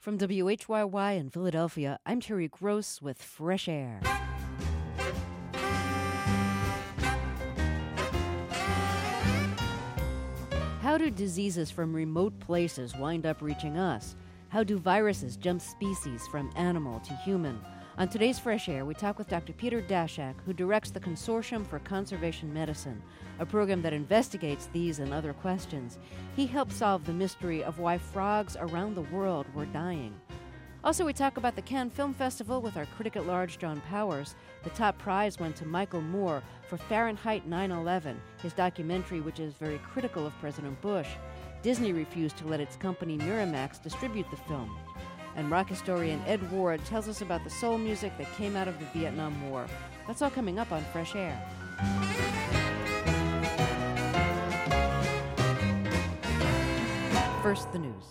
From WHYY in Philadelphia, I'm Terry Gross with Fresh Air. How do diseases from remote places wind up reaching us? How do viruses jump species from animal to human? On today's Fresh Air, we talk with Dr. Peter Daszak, who directs the Consortium for Conservation Medicine, a program that investigates these and other questions. He helped solve the mystery of why frogs around the world were dying. Also, we talk about the Cannes Film Festival with our critic at large, John Powers. The top prize went to Michael Moore for Fahrenheit 9/11, his documentary which is very critical of President Bush. Disney refused to let its company Miramax distribute the film. And rock historian Ed Ward tells us about the soul music that came out of the Vietnam War. That's all coming up on Fresh Air. First, the news.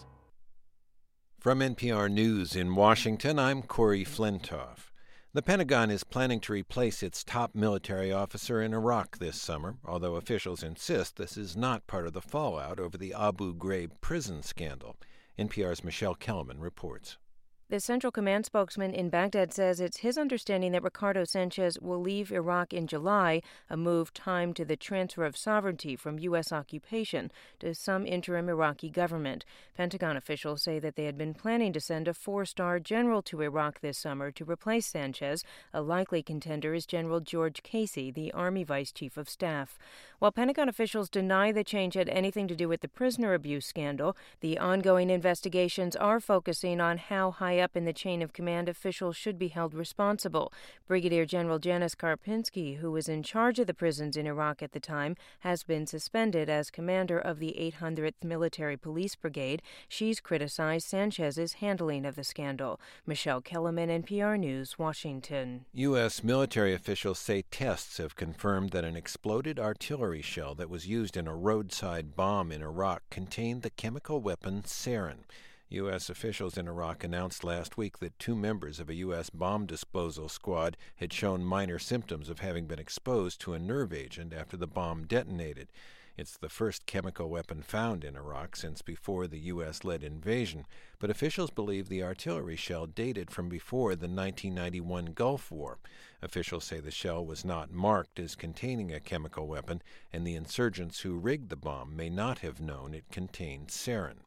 From NPR News in Washington, I'm Corey Flintoff. The Pentagon is planning to replace its top military officer in Iraq this summer, although officials insist this is not part of the fallout over the Abu Ghraib prison scandal. NPR's Michelle Kellerman reports. The Central Command spokesman in Baghdad says it's his understanding that Ricardo Sanchez will leave Iraq in July, a move timed to the transfer of sovereignty from U.S. occupation to some interim Iraqi government. Pentagon officials say that they had been planning to send a 4-star general to Iraq this summer to replace Sanchez. A likely contender is General George Casey, the Army Vice Chief of Staff. While Pentagon officials deny the change had anything to do with the prisoner abuse scandal, the ongoing investigations are focusing on how high up in the chain of command officials should be held responsible. Brigadier General Janice Karpinski, who was in charge of the prisons in Iraq at the time, has been suspended as commander of the 800th Military Police Brigade. She's criticized Sanchez's handling of the scandal. Michelle Kellerman, NPR News, Washington. U.S. military officials say tests have confirmed that an exploded artillery shell that was used in a roadside bomb in Iraq contained the chemical weapon sarin. U.S. officials in Iraq announced last week that 2 members of a U.S. bomb disposal squad had shown minor symptoms of having been exposed to a nerve agent after the bomb detonated. It's the first chemical weapon found in Iraq since before the U.S.-led invasion, but officials believe the artillery shell dated from before the 1991 Gulf War. Officials say the shell was not marked as containing a chemical weapon, and the insurgents who rigged the bomb may not have known it contained sarin.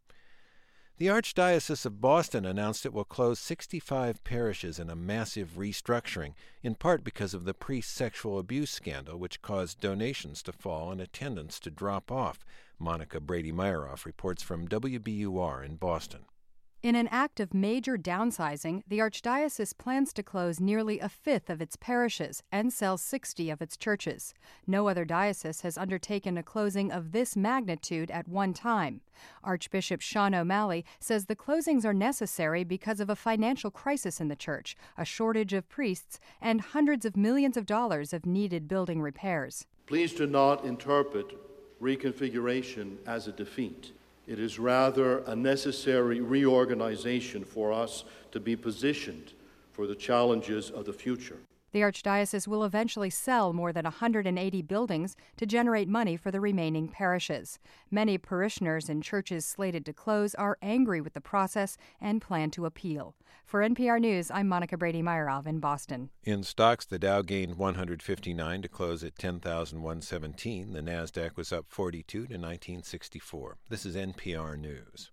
The Archdiocese of Boston announced it will close 65 parishes in a massive restructuring, in part because of the priest sexual abuse scandal, which caused donations to fall and attendance to drop off. Monica Brady-Myeroff reports from WBUR in Boston. In an act of major downsizing, the Archdiocese plans to close nearly a fifth of its parishes and sell 60 of its churches. No other diocese has undertaken a closing of this magnitude at one time. Archbishop Sean O'Malley says the closings are necessary because of a financial crisis in the church, a shortage of priests, and hundreds of millions of dollars of needed building repairs. Please do not interpret reconfiguration as a defeat. It is rather a necessary reorganization for us to be positioned for the challenges of the future. The Archdiocese will eventually sell more than 180 buildings to generate money for the remaining parishes. Many parishioners in churches slated to close are angry with the process and plan to appeal. For NPR News, I'm Monica Brady-Myeroff in Boston. In stocks, the Dow gained 159 to close at 10,117. The Nasdaq was up 42 to 1964. This is NPR News.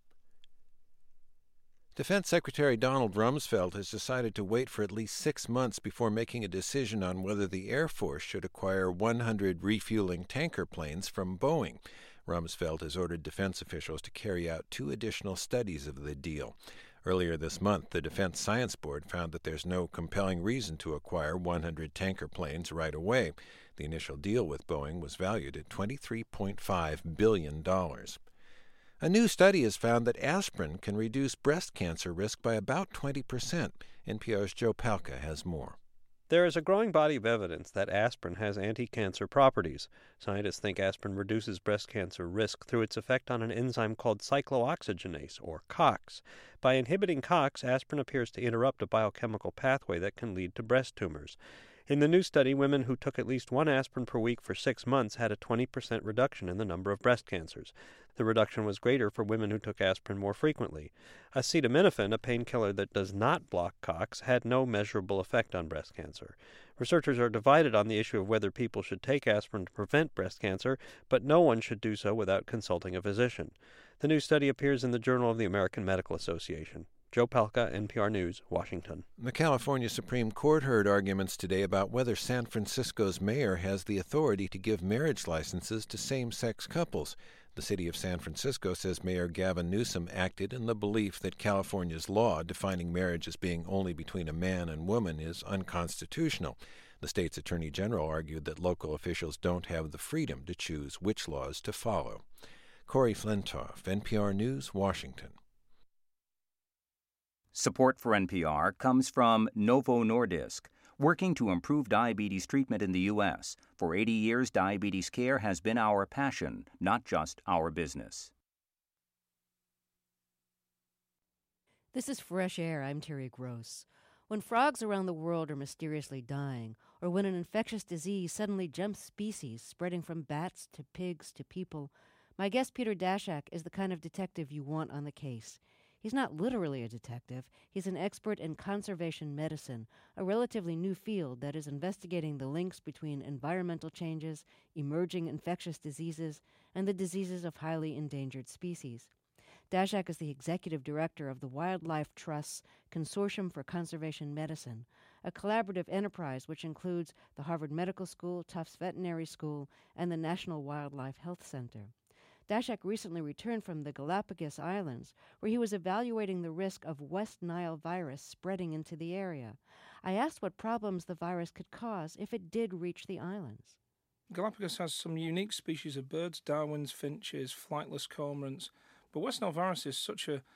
Defense Secretary Donald Rumsfeld has decided to wait for at least 6 months before making a decision on whether the Air Force should acquire 100 refueling tanker planes from Boeing. Rumsfeld has ordered defense officials to carry out 2 additional studies of the deal. Earlier this month, the Defense Science Board found that there's no compelling reason to acquire 100 tanker planes right away. The initial deal with Boeing was valued at $23.5 billion. A new study has found that aspirin can reduce breast cancer risk by about 20%. NPR's Joe Palca has more. There is a growing body of evidence that aspirin has anti-cancer properties. Scientists think aspirin reduces breast cancer risk through its effect on an enzyme called cyclooxygenase, or COX. By inhibiting COX, aspirin appears to interrupt a biochemical pathway that can lead to breast tumors. In the new study, women who took at least 1 aspirin per week for 6 months had a 20% reduction in the number of breast cancers. The reduction was greater for women who took aspirin more frequently. Acetaminophen, a painkiller that does not block COX, had no measurable effect on breast cancer. Researchers are divided on the issue of whether people should take aspirin to prevent breast cancer, but no one should do so without consulting a physician. The new study appears in the Journal of the American Medical Association. Joe Palca, NPR News, Washington. The California Supreme Court heard arguments today about whether San Francisco's mayor has the authority to give marriage licenses to same-sex couples. The city of San Francisco says Mayor Gavin Newsom acted in the belief that California's law defining marriage as being only between a man and woman is unconstitutional. The state's attorney general argued that local officials don't have the freedom to choose which laws to follow. Corey Flintoff, NPR News, Washington. Support for NPR comes from Novo Nordisk, working to improve diabetes treatment in the U.S. For 80 years, diabetes care has been our passion, not just our business. This is Fresh Air. I'm Terry Gross. When frogs around the world are mysteriously dying, or when an infectious disease suddenly jumps species, spreading from bats to pigs to people, my guest Peter Daszak is the kind of detective you want on the case. He's not literally a detective. He's an expert in conservation medicine, a relatively new field that is investigating the links between environmental changes, emerging infectious diseases, and the diseases of highly endangered species. Daszak is the executive director of the Wildlife Trust's Consortium for Conservation Medicine, a collaborative enterprise which includes the Harvard Medical School, Tufts Veterinary School, and the National Wildlife Health Center. Daszak recently returned from the Galapagos Islands, where he was evaluating the risk of West Nile virus spreading into the area. I asked what problems the virus could cause if it did reach the islands. Galapagos has some unique species of birds, Darwin's finches, flightless cormorants, but West Nile virus is such a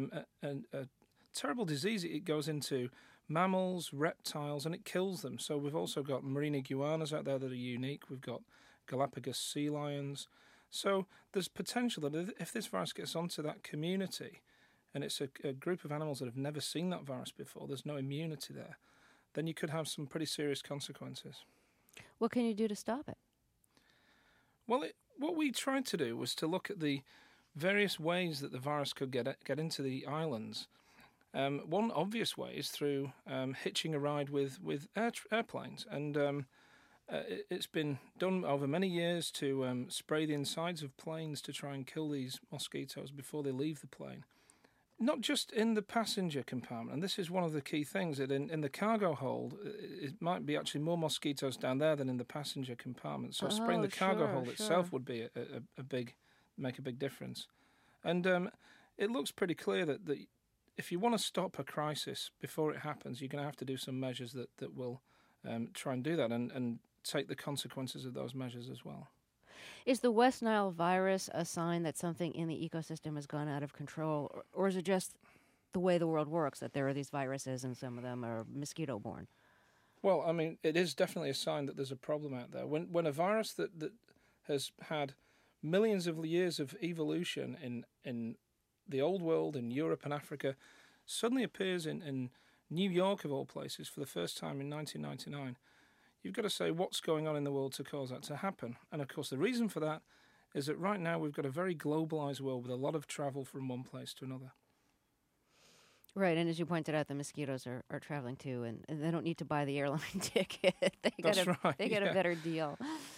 terrible disease. It goes into mammals, reptiles, and it kills them. So we've also got marine iguanas out there that are unique. We've got Galapagos sea lions. So there's potential that if this virus gets onto that community, and it's a group of animals that have never seen that virus before, there's no immunity there, then you could have some pretty serious consequences. What can you do to stop it? Well, what we tried to do was to look at the various ways that the virus could get into the islands. One obvious way is through hitching a ride with airplanes, and it's been done over many years to spray the insides of planes to try and kill these mosquitoes before they leave the plane. Not just in the passenger compartment, and this is one of the key things, that in the cargo hold, it might be actually more mosquitoes down there than in the passenger compartment. So spraying the cargo hold itself would be make a big difference. And it looks pretty clear that if you want to stop a crisis before it happens, you're going to have to do some measures that will try and do that and take the consequences of those measures as well. Is the West Nile virus a sign that something in the ecosystem has gone out of control, or is it just the way the world works, that there are these viruses and some of them are mosquito-borne? Well, I mean, it is definitely a sign that there's a problem out there. When a virus that has had millions of years of evolution in the old world, in Europe and Africa, suddenly appears in New York, of all places, for the first time in 1999, you've got to say what's going on in the world to cause that to happen. And, of course, the reason for that is that right now we've got a very globalized world with a lot of travel from one place to another. Right, and as you pointed out, the mosquitoes are traveling too, and they don't need to buy the airline ticket. They get a better deal.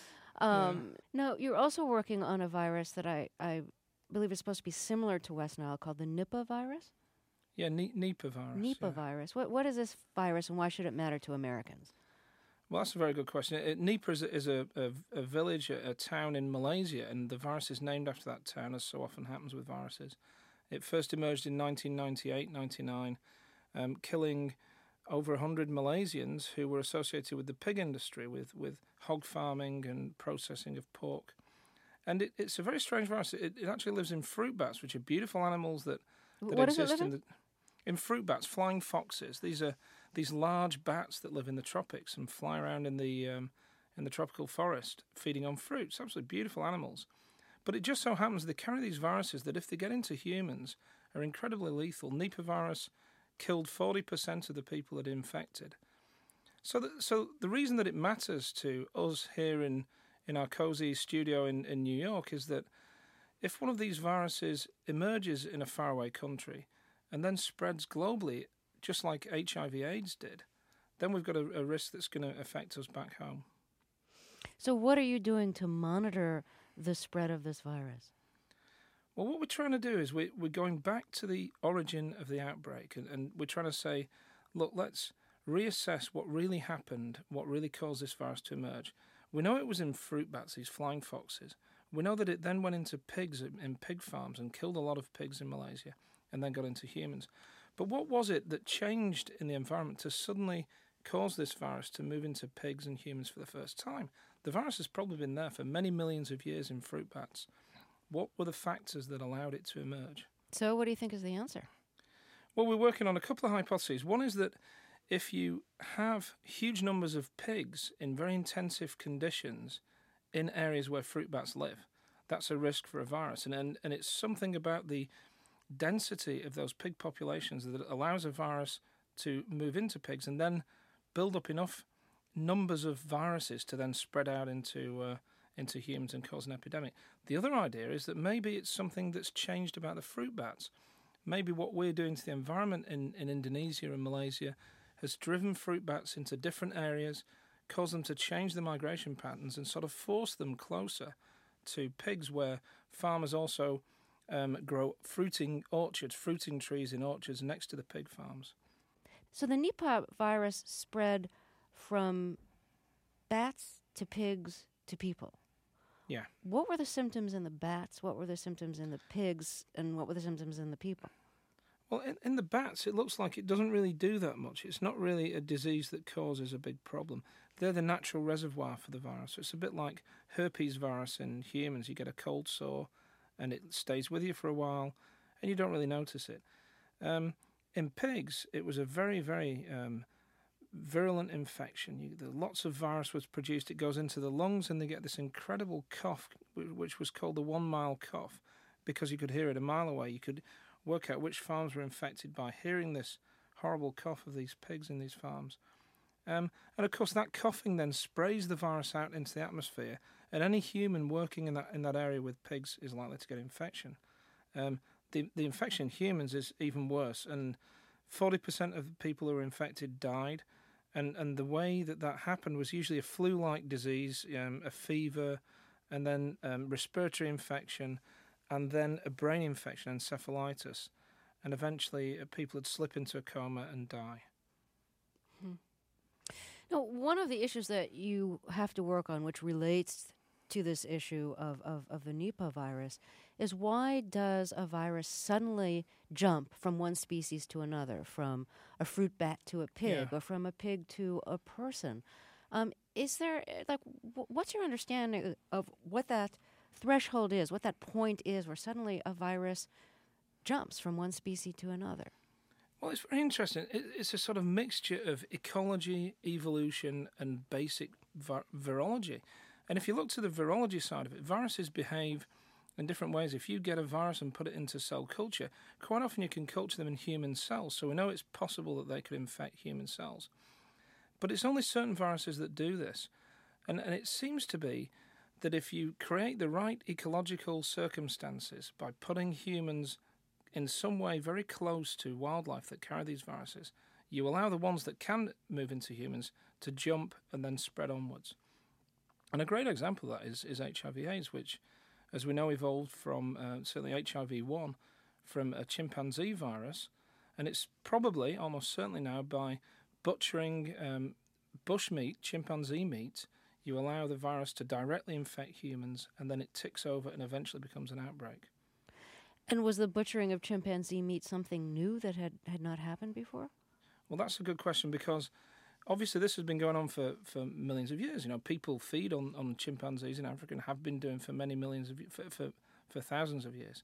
Now, you're also working on a virus that I believe is supposed to be similar to West Nile, called the Nipah virus? Yeah, Nipah virus. Nipah virus. What is this virus, and why should it matter to Americans? Well, that's a very good question. Nipah is a village, a town in Malaysia, and the virus is named after that town, as so often happens with viruses. It first emerged in 1998-99, killing over 100 Malaysians who were associated with the pig industry, with hog farming and processing of pork. And it's a very strange virus. It actually lives in fruit bats, which are beautiful animals that exist in fruit bats, flying foxes. These are these large bats that live in the tropics and fly around in the tropical forest, feeding on fruits. Absolutely beautiful animals. But it just so happens they carry these viruses that, if they get into humans, are incredibly lethal. Nipah virus killed 40% of the people that it infected. So the reason that it matters to us here in our cozy studio in New York is that if one of these viruses emerges in a faraway country and then spreads globally, just like HIV/AIDS did, then we've got a risk that's going to affect us back home. So what are you doing to monitor the spread of this virus? Well, what we're trying to do is we're going back to the origin of the outbreak, and we're trying to say, look, let's reassess what really happened, what really caused this virus to emerge. We know it was in fruit bats, these flying foxes. We know that it then went into pigs in pig farms and killed a lot of pigs in Malaysia and then got into humans. But what was it that changed in the environment to suddenly cause this virus to move into pigs and humans for the first time? The virus has probably been there for many millions of years in fruit bats. What were the factors that allowed it to emerge? So what do you think is the answer? Well, we're working on a couple of hypotheses. One is that if you have huge numbers of pigs in very intensive conditions in areas where fruit bats live, that's a risk for a virus. And it's something about the density of those pig populations that allows a virus to move into pigs and then build up enough numbers of viruses to then spread out into humans and cause an epidemic. The other idea is that maybe it's something that's changed about the fruit bats. Maybe what we're doing to the environment in Indonesia and Malaysia has driven fruit bats into different areas, caused them to change the migration patterns and sort of force them closer to pigs, where farmers also grow fruiting trees in orchards next to the pig farms. So the Nipah virus spread from bats to pigs to people. Yeah. What were the symptoms in the bats? What were the symptoms in the pigs? And what were the symptoms in the people? Well, in the bats, it looks like it doesn't really do that much. It's not really a disease that causes a big problem. They're the natural reservoir for the virus. So it's a bit like herpes virus in humans. You get a cold sore, and it stays with you for a while, and you don't really notice it. In pigs, it was a very, very virulent infection. Lots of virus was produced. It goes into the lungs, and they get this incredible cough, which was called the 1 mile cough, because you could hear it a mile away. You could work out which farms were infected by hearing this horrible cough of these pigs in these farms. And of course, that coughing then sprays the virus out into the atmosphere, and any human working in that area with pigs is likely to get infection. The infection in humans is even worse, and 40% of the people who were infected died. And the way that happened was usually a flu-like disease, a fever, and then respiratory infection, and then a brain infection, encephalitis. And eventually people would slip into a coma and die. Now, one of the issues that you have to work on, which relates to this issue of the Nipah virus, is why does a virus suddenly jump from one species to another, from a fruit bat to a pig, or from a pig to a person? Is there, what's your understanding of what that threshold is, what that point is where suddenly a virus jumps from one species to another? Well, it's very interesting. It's a sort of mixture of ecology, evolution, and basic virology. And if you look to the virology side of it, viruses behave in different ways. If you get a virus and put it into cell culture, quite often you can culture them in human cells. So we know it's possible that they could infect human cells. But it's only certain viruses that do this. And it seems to be that if you create the right ecological circumstances by putting humans in some way very close to wildlife that carry these viruses, you allow the ones that can move into humans to jump and then spread onwards. And a great example of that is HIV/AIDS, which, as we know, evolved from certainly HIV-1 from a chimpanzee virus, and it's probably, almost certainly now, by butchering bushmeat, chimpanzee meat, you allow the virus to directly infect humans, and then it ticks over and eventually becomes an outbreak. And was the butchering of chimpanzee meat something new that had not happened before? Well, that's a good question, because obviously this has been going on for millions of years. You know, people feed on chimpanzees in Africa and have been doing for many millions of for thousands of years.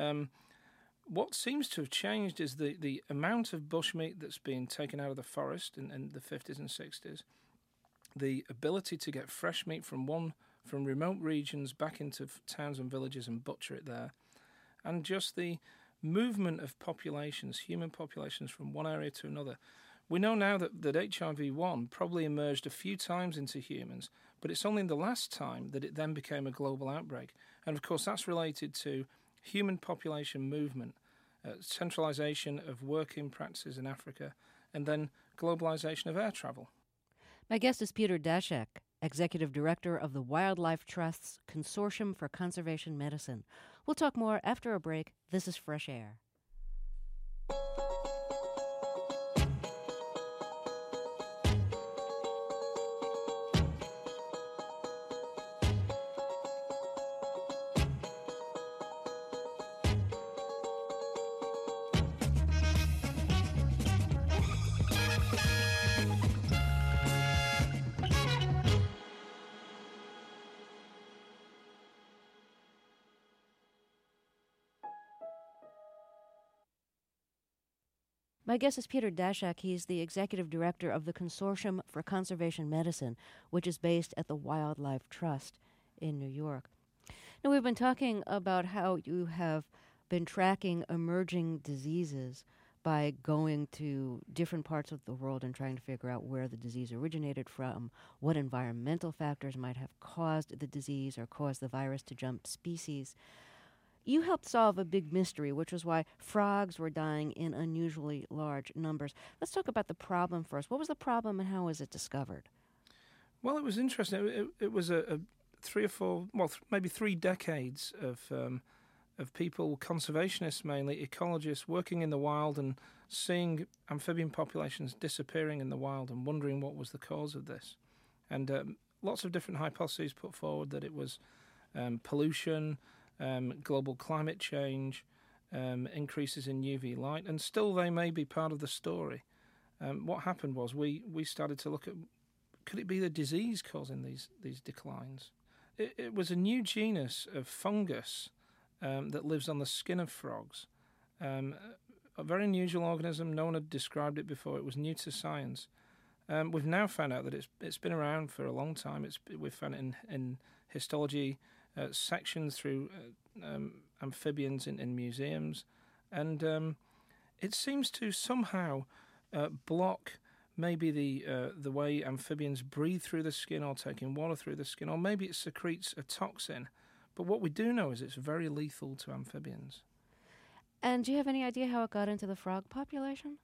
What seems to have changed is the amount of bushmeat that's being taken out of the forest in the 50s and 60s, the ability to get fresh meat from remote regions back into towns and villages and butcher it there, and just the movement of populations, human populations, from one area to another, We know now that HIV-1 probably emerged a few times into humans, but it's only in the last time that it then became a global outbreak. And of course, that's related to human population movement, centralization of working practices in Africa, and then globalization of air travel. My guest is Peter Daszak, Executive Director of the Wildlife Trust's Consortium for Conservation Medicine. We'll talk more after a break. This is Fresh Air. My guest is Peter Daszak. He's the Executive Director of the Consortium for Conservation Medicine, which is based at the Wildlife Trust in New York. Now, we've been talking about how you have been tracking emerging diseases by going to different parts of the world and trying to figure out where the disease originated from, what environmental factors might have caused the disease or caused the virus to jump species. You helped solve a big mystery, which was why frogs were dying in unusually large numbers. Let's talk about the problem first. What was the problem and how was it discovered? Well, it was interesting. It was a 3 or 4, maybe 3 decades of people, conservationists mainly, ecologists, working in the wild and seeing amphibian populations disappearing in the wild and wondering what was the cause of this. And lots of different hypotheses put forward that it was pollution, global climate change, increases in UV light, and still they may be part of the story. What happened was we started to look at, could it be the disease causing these declines? It was a new genus of fungus that lives on the skin of frogs. A very unusual organism. No one had described it before. It was new to science. We've now found out that it's been around for a long time. We've found it in histology sections through amphibians in museums, and it seems to somehow block maybe the way amphibians breathe through the skin or taking water through the skin, or maybe it secretes a toxin. But what we do know is it's very lethal to amphibians. And do you have any idea how it got into the frog population?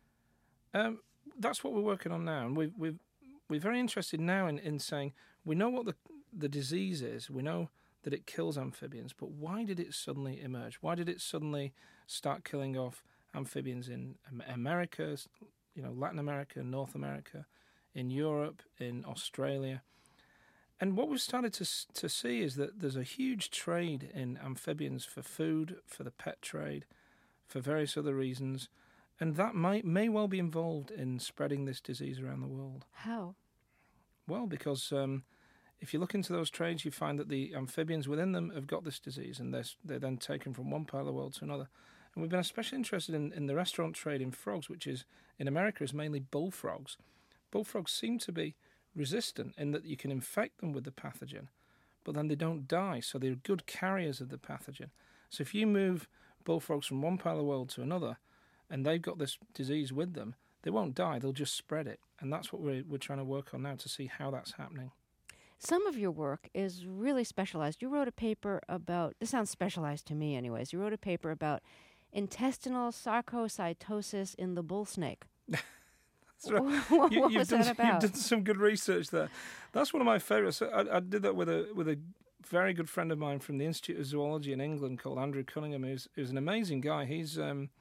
That's what we're working on now, and we're very interested now in saying we know what the disease is. We know that it kills amphibians, but why did it suddenly emerge? Why did it suddenly start killing off amphibians in America, Latin America, North America, in Europe, in Australia? And what we've started to see is that there's a huge trade in amphibians for food, for the pet trade, for various other reasons, and that may well be involved in spreading this disease around the world. How? Well, because if you look into those trades, you find that the amphibians within them have got this disease, and they're then taken from one part of the world to another. And we've been especially interested in the restaurant trade in frogs, which is in America is mainly bullfrogs. Bullfrogs seem to be resistant in that you can infect them with the pathogen, but then they don't die, so they're good carriers of the pathogen. So if you move bullfrogs from one part of the world to another, and they've got this disease with them, they won't die, they'll just spread it. And that's what we're trying to work on now to see how that's happening. Some of your work is really specialized. You wrote a paper about, this sounds specialized to me anyways, you wrote a paper about intestinal sarcocytosis in the bull snake. That's right. What was that about? You've done some good research there. That's one of my favourites. I did that with a very good friend of mine from the Institute of Zoology in England called Andrew Cunningham, who's an amazing guy. He's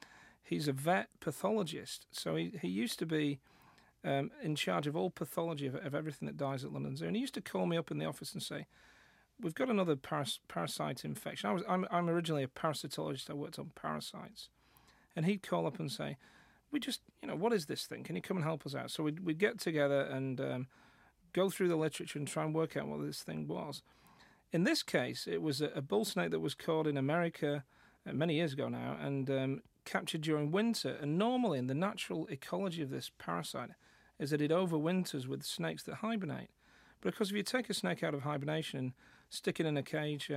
a vet pathologist, so he used to be in charge of all pathology of everything that dies at London Zoo. And he used to call me up in the office and say, "We've got another parasite infection." I'm originally a parasitologist. I worked on parasites, and he'd call up and say, "We just, what is this thing? Can you come and help us out?" So we'd get together and go through the literature and try and work out what this thing was. In this case, it was a bull snake that was caught in America many years ago now and captured during winter. And normally, in the natural ecology of this parasite, is that it overwinters with snakes that hibernate. But of course, if you take a snake out of hibernation and stick it in a cage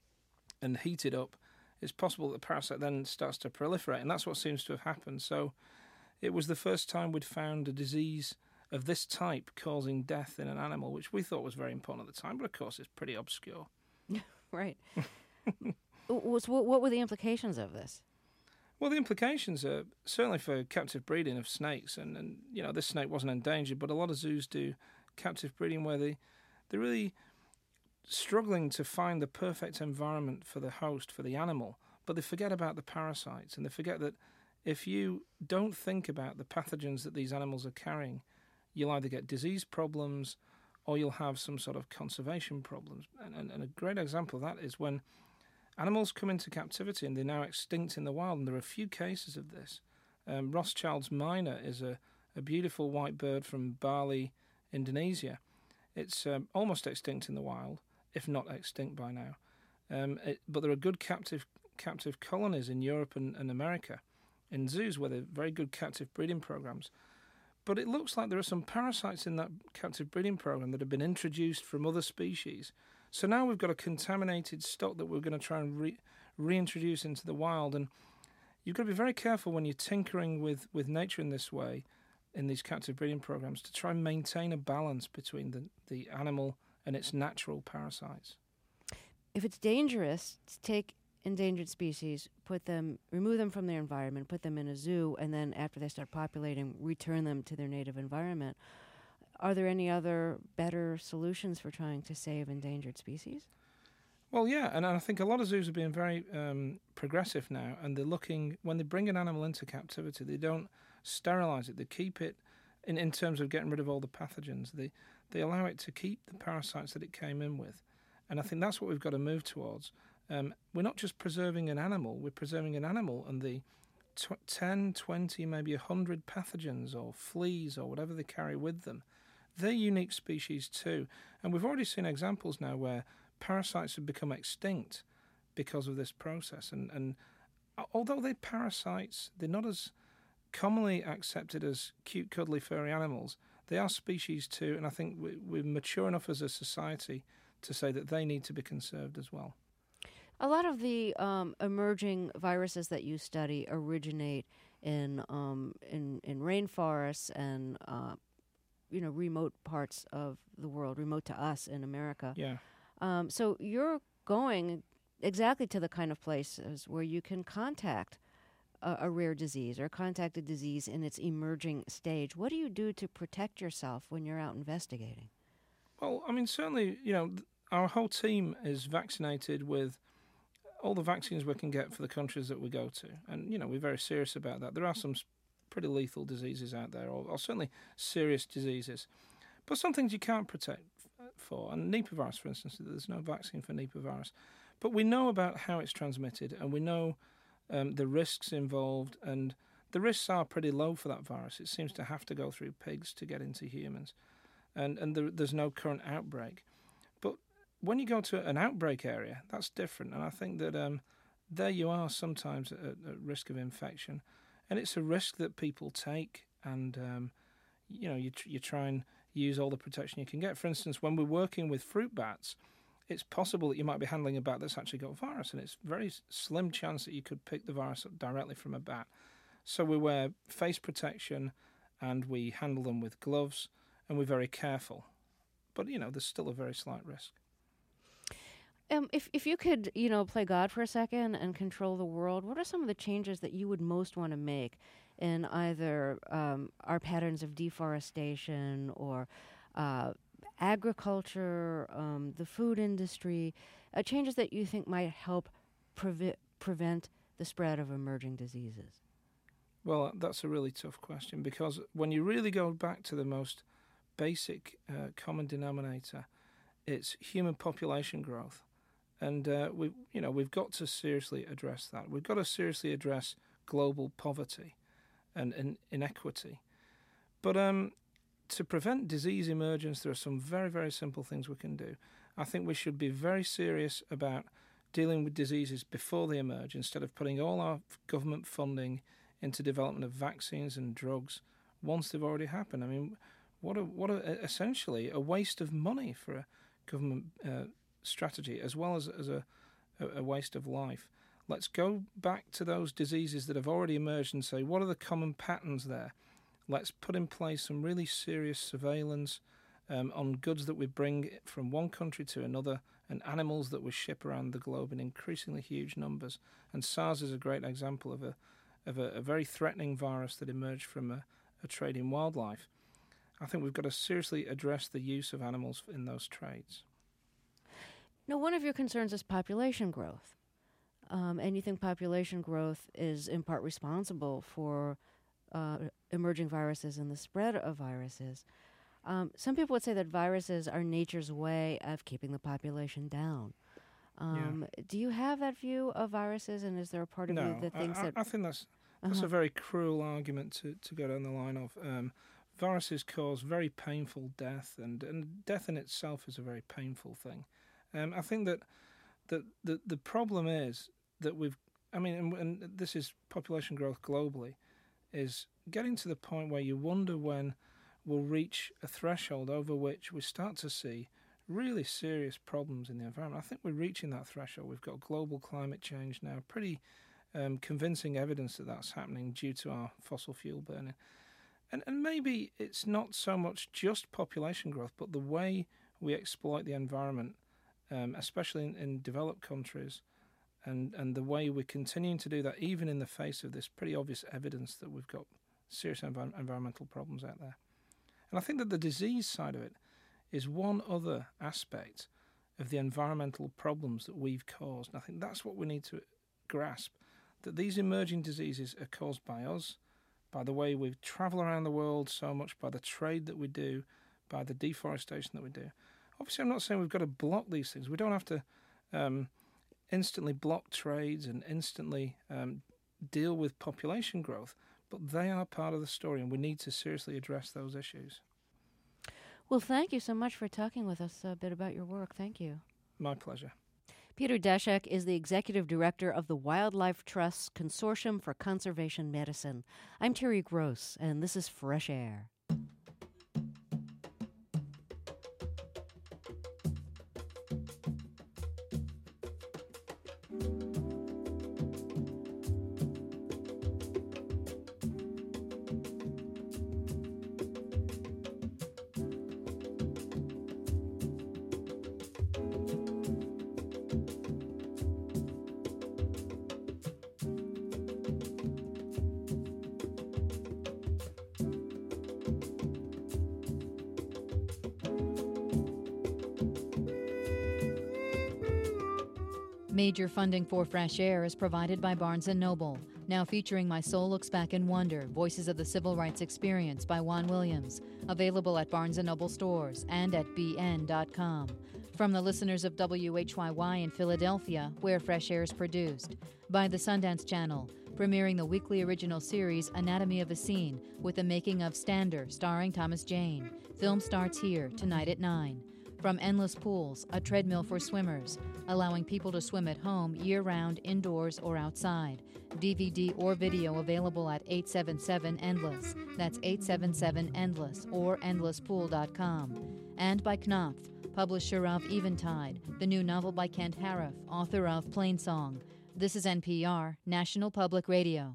and heat it up, it's possible that the parasite then starts to proliferate, and that's what seems to have happened. So it was the first time we'd found a disease of this type causing death in an animal, which we thought was very important at the time, but of course it's pretty obscure. Right. So what were the implications of this? Well, the implications are certainly for captive breeding of snakes, and this snake wasn't endangered, but a lot of zoos do captive breeding where they're really struggling to find the perfect environment for the host, for the animal, but they forget about the parasites, and they forget that if you don't think about the pathogens that these animals are carrying, you'll either get disease problems or you'll have some sort of conservation problems. And a great example of that is when animals come into captivity and they're now extinct in the wild, and there are a few cases of this. Rothschild's myna is a beautiful white bird from Bali, Indonesia. It's almost extinct in the wild, if not extinct by now. But there are good captive colonies in Europe and America, in zoos where there are very good captive breeding programs. But it looks like there are some parasites in that captive breeding program that have been introduced from other species. So now we've got a contaminated stock that we're going to try and reintroduce into the wild. And you've got to be very careful when you're tinkering with nature in this way, in these captive breeding programs, to try and maintain a balance between the animal and its natural parasites. If it's dangerous to take endangered species, remove them from their environment, put them in a zoo, and then after they start populating, return them to their native environment, are there any other better solutions for trying to save endangered species? Well, yeah, and I think a lot of zoos are being very progressive now, and they're looking, when they bring an animal into captivity, they don't sterilise it, they keep it, in terms of getting rid of all the pathogens, they allow it to keep the parasites that it came in with. And I think that's what we've got to move towards. We're not just preserving an animal, we're preserving an animal and the 10, 20, maybe 100 pathogens or fleas or whatever they carry with them. They're unique species too. And we've already seen examples now where parasites have become extinct because of this process. And although they're parasites, they're not as commonly accepted as cute, cuddly, furry animals. They are species too, and I think we're mature enough as a society to say that they need to be conserved as well. A lot of the emerging viruses that you study originate in rainforests and remote parts of the world, remote to us in America. Yeah. So you're going exactly to the kind of places where you can contact a rare disease or contact a disease in its emerging stage. What do you do to protect yourself when you're out investigating? Well, I mean, certainly, our whole team is vaccinated with all the vaccines we can get for the countries that we go to. And, we're very serious about that. There are some pretty lethal diseases out there, or certainly serious diseases. But some things you can't protect for. And Nipah virus, for instance, there's no vaccine for Nipah virus. But we know about how it's transmitted, and we know the risks involved, and the risks are pretty low for that virus. It seems to have to go through pigs to get into humans. And there's no current outbreak. But when you go to an outbreak area, that's different. And I think that there you are sometimes at risk of infection. And it's a risk that people take. And, you try and use all the protection you can get. For instance, when we're working with fruit bats, it's possible that you might be handling a bat that's actually got virus. And it's very slim chance that you could pick the virus up directly from a bat. So we wear face protection and we handle them with gloves. And we're very careful. But, there's still a very slight risk. If you could, play God for a second and control the world, what are some of the changes that you would most want to make in either our patterns of deforestation or agriculture, the food industry, changes that you think might help prevent the spread of emerging diseases? Well, that's a really tough question, because when you really go back to the most basic common denominator, it's human population growth, and we've got to seriously address that. We've got to seriously address global poverty and inequity. But to prevent disease emergence, there are some very, very simple things we can do. I think we should be very serious about dealing with diseases before they emerge, instead of putting all our government funding into development of vaccines and drugs once they've already happened. I mean, what essentially a waste of money for a government strategy, as well as a waste of life. let's go back to those diseases that have already emerged and say, what are the common patterns there? Let's put in place some really serious surveillance on goods that we bring from one country to another and animals that we ship around the globe in increasingly huge numbers. And SARS is a great example of a very threatening virus that emerged from a trade in wildlife. I think we've got to seriously address the use of animals in those trades. Now, one of your concerns is population growth. And you think population growth is in part responsible for emerging viruses and the spread of viruses. Some people would say that viruses are nature's way of keeping the population down. Do you have that view of viruses, and is there a part of you that thinks that... I think that's a very cruel argument to go down the line of. Viruses cause very painful death, and death in itself is a very painful thing. I think that the problem is that and this is population growth globally, is getting to the point where you wonder when we'll reach a threshold over which we start to see really serious problems in the environment. I think we're reaching that threshold. We've got global climate change now, pretty convincing evidence that that's happening due to our fossil fuel burning. And maybe it's not so much just population growth, but the way we exploit the environment, especially in developed countries, and the way we're continuing to do that, even in the face of this pretty obvious evidence that we've got serious environmental problems out there. And I think that the disease side of it is one other aspect of the environmental problems that we've caused. And I think that's what we need to grasp, that these emerging diseases are caused by us, by the way we travel around the world so much, by the trade that we do, by the deforestation that we do. Obviously, I'm not saying we've got to block these things. We don't have to instantly block trades and instantly deal with population growth, but they are part of the story, and we need to seriously address those issues. Well, thank you so much for talking with us a bit about your work. Thank you. My pleasure. Peter Daszak is the Executive Director of the Wildlife Trust's Consortium for Conservation Medicine. I'm Terry Gross, and this is Fresh Air. Major funding for Fresh Air is provided by Barnes & Noble, now featuring My Soul Looks Back in Wonder, Voices of the Civil Rights Experience by Juan Williams, available at Barnes & Noble stores and at bn.com. From the listeners of WHYY in Philadelphia, where Fresh Air is produced. By the Sundance Channel, premiering the weekly original series Anatomy of a Scene with the making of Stander, starring Thomas Jane. Film starts here, tonight at 9. From Endless Pools, a treadmill for swimmers, allowing people to swim at home year-round, indoors or outside. DVD or video available at 877-ENDLESS. That's 877-ENDLESS or endlesspool.com. And by Knopf, publisher of Eventide, the new novel by Kent Harif, author of Plainsong. This is NPR, National Public Radio.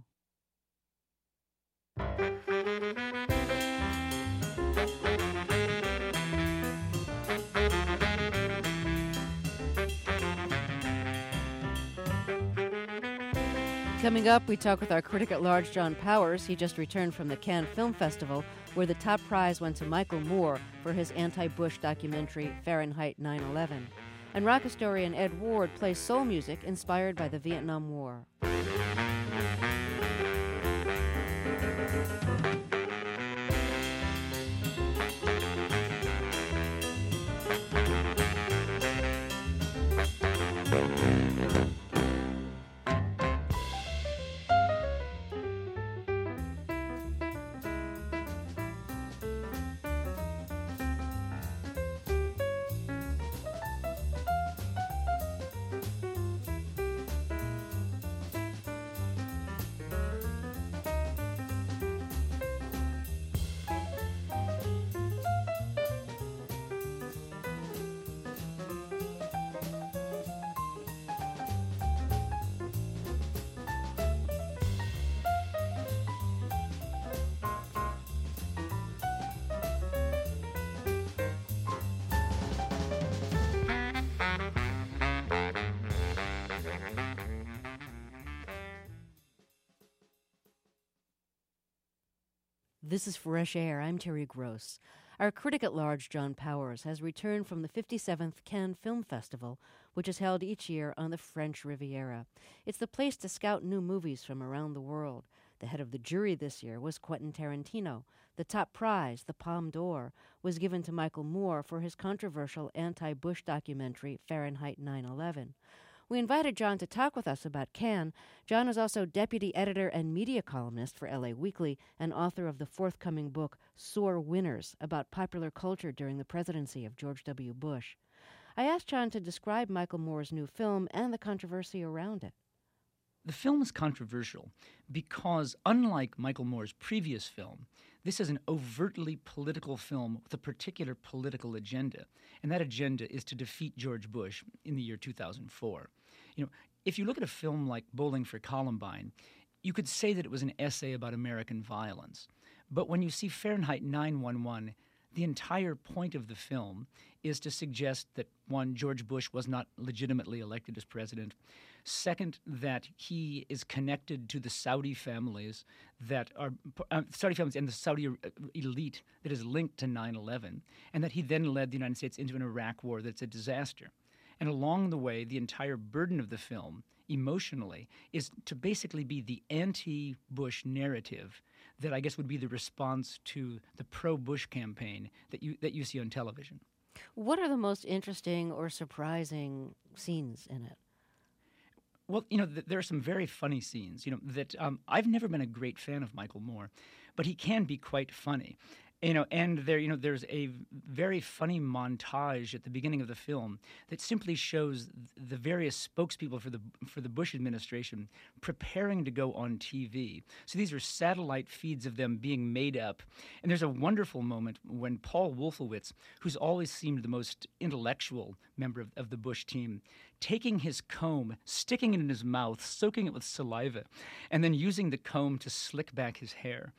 Coming up, we talk with our critic-at-large, John Powers. He just returned from the Cannes Film Festival, where the top prize went to Michael Moore for his anti-Bush documentary, Fahrenheit 9/11. And rock historian Ed Ward plays soul music inspired by the Vietnam War. This is Fresh Air. I'm Terry Gross. Our critic at large, John Powers, has returned from the 57th Cannes Film Festival, which is held each year on the French Riviera. It's the place to scout new movies from around the world. The head of the jury this year was Quentin Tarantino. The top prize, the Palme d'Or, was given to Michael Moore for his controversial anti-Bush documentary Fahrenheit 9/11. We invited John to talk with us about Cannes. John is also deputy editor and media columnist for LA Weekly and author of the forthcoming book Sore Winners, about popular culture during the presidency of George W. Bush. I asked John to describe Michael Moore's new film and the controversy around it. The film is controversial because, unlike Michael Moore's previous film, this is an overtly political film with a particular political agenda, and that agenda is to defeat George Bush in the year 2004. If you look at a film like Bowling for Columbine, you could say that it was an essay about American violence. But when you see Fahrenheit 9/11, the entire point of the film is to suggest that, one, George Bush was not legitimately elected as president. Second, that he is connected to the Saudi families that are Saudi families and the Saudi elite that is linked to 9/11, and that he then led the United States into an Iraq war that's a disaster. And along the way, the entire burden of the film, emotionally, is to basically be the anti-Bush narrative that I guess would be the response to the pro-Bush campaign that you see on television. What are the most interesting or surprising scenes in it? Well, there are some very funny scenes, that I've never been a great fan of Michael Moore, but he can be quite funny. And there's a very funny montage at the beginning of the film that simply shows the various spokespeople for the Bush administration preparing to go on TV. So these are satellite feeds of them being made up. And there's a wonderful moment when Paul Wolfowitz, who's always seemed the most intellectual member of the Bush team, taking his comb, sticking it in his mouth, soaking it with saliva, and then using the comb to slick back his hair.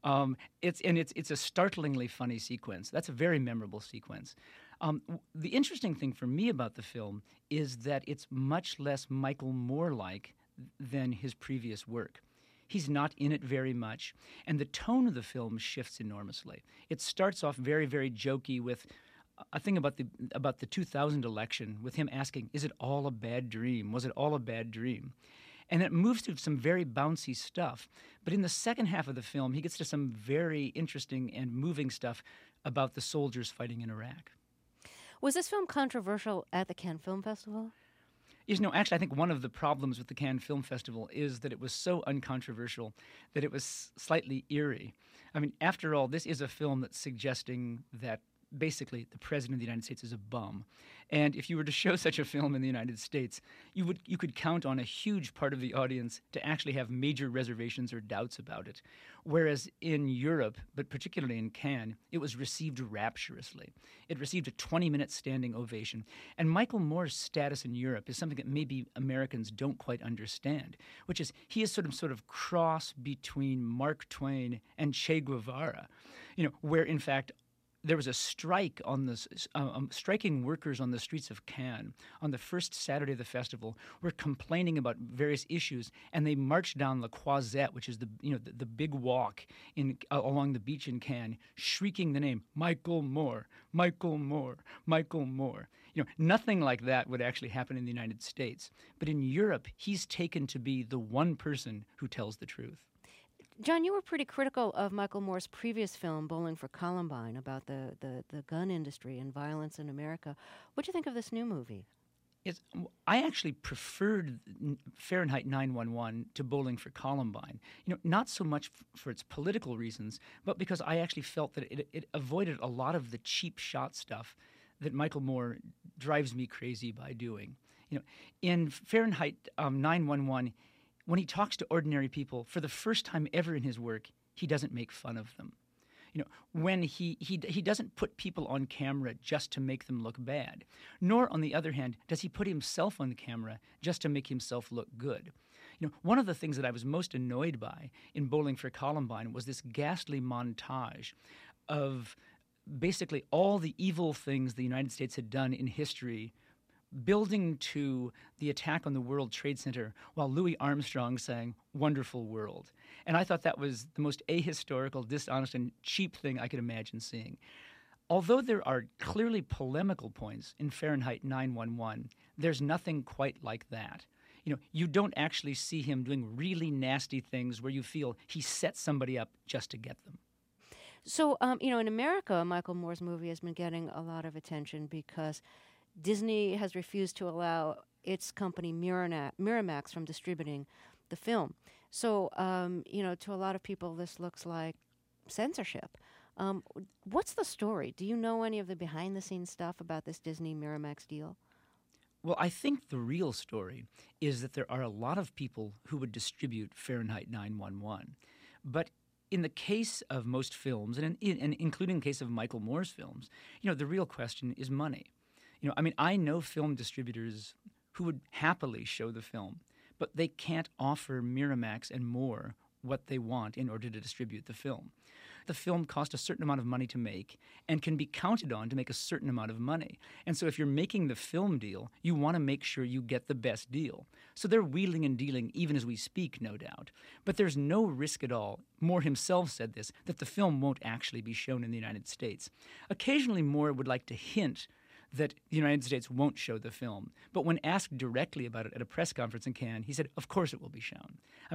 It's a startlingly funny sequence. That's a very memorable sequence. The interesting thing for me about the film is that it's much less Michael Moore-like than his previous work. He's not in it very much, and the tone of the film shifts enormously. It starts off very, very jokey with a thing about the 2000 election, with him asking, "Is it all a bad dream? Was it all a bad dream?" And it moves to some very bouncy stuff. But in the second half of the film, he gets to some very interesting and moving stuff about the soldiers fighting in Iraq. Was this film controversial at the Cannes Film Festival? Actually, I think one of the problems with the Cannes Film Festival is that it was so uncontroversial that it was slightly eerie. I mean, after all, this is a film that's suggesting that basically the president of the United States is a bum. And if you were to show such a film in the United States, you could count on a huge part of the audience to actually have major reservations or doubts about it. Whereas in Europe, but particularly in Cannes, it was received rapturously. It received a 20-minute standing ovation. And Michael Moore's status in Europe is something that maybe Americans don't quite understand, which is he is sort of cross between Mark Twain and Che Guevara, where in fact there was a strike on the striking workers on the streets of Cannes on the first Saturday of the festival were complaining about various issues, and they marched down La Croisette, which is the big walk along the beach in Cannes, shrieking the name Michael Moore, Michael Moore, Michael Moore. Nothing like that would actually happen in the United States, but in Europe, he's taken to be the one person who tells the truth. John, you were pretty critical of Michael Moore's previous film, Bowling for Columbine, about the gun industry and violence in America. What do you think of this new movie? I actually preferred Fahrenheit 9/11 to Bowling for Columbine. Not so much for its political reasons, but because I actually felt that it avoided a lot of the cheap shot stuff that Michael Moore drives me crazy by doing. In Fahrenheit 9/11, when he talks to ordinary people, for the first time ever in his work, he doesn't make fun of them. When he doesn't put people on camera just to make them look bad, nor, on the other hand, does he put himself on the camera just to make himself look good. One of the things that I was most annoyed by in Bowling for Columbine was this ghastly montage of basically all the evil things the United States had done in history building to the attack on the World Trade Center while Louis Armstrong sang Wonderful World. And I thought that was the most ahistorical, dishonest, and cheap thing I could imagine seeing. Although there are clearly polemical points in Fahrenheit 9/11, there's nothing quite like that. You don't actually see him doing really nasty things where you feel he set somebody up just to get them. So, in America, Michael Moore's movie has been getting a lot of attention because Disney has refused to allow its company Miramax from distributing the film. So, to a lot of people, this looks like censorship. What's the story? Do you know any of the behind-the-scenes stuff about this Disney-Miramax deal? Well, I think the real story is that there are a lot of people who would distribute Fahrenheit 9/11. But in the case of most films, and including the case of Michael Moore's films, the real question is money. I know film distributors who would happily show the film, but they can't offer Miramax and Moore what they want in order to distribute the film. The film costs a certain amount of money to make and can be counted on to make a certain amount of money. And so if you're making the film deal, you want to make sure you get the best deal. So they're wheeling and dealing even as we speak, no doubt. But there's no risk at all, Moore himself said this, that the film won't actually be shown in the United States. Occasionally Moore would like to hint that the United States won't show the film. But when asked directly about it at a press conference in Cannes, he said, of course it will be shown.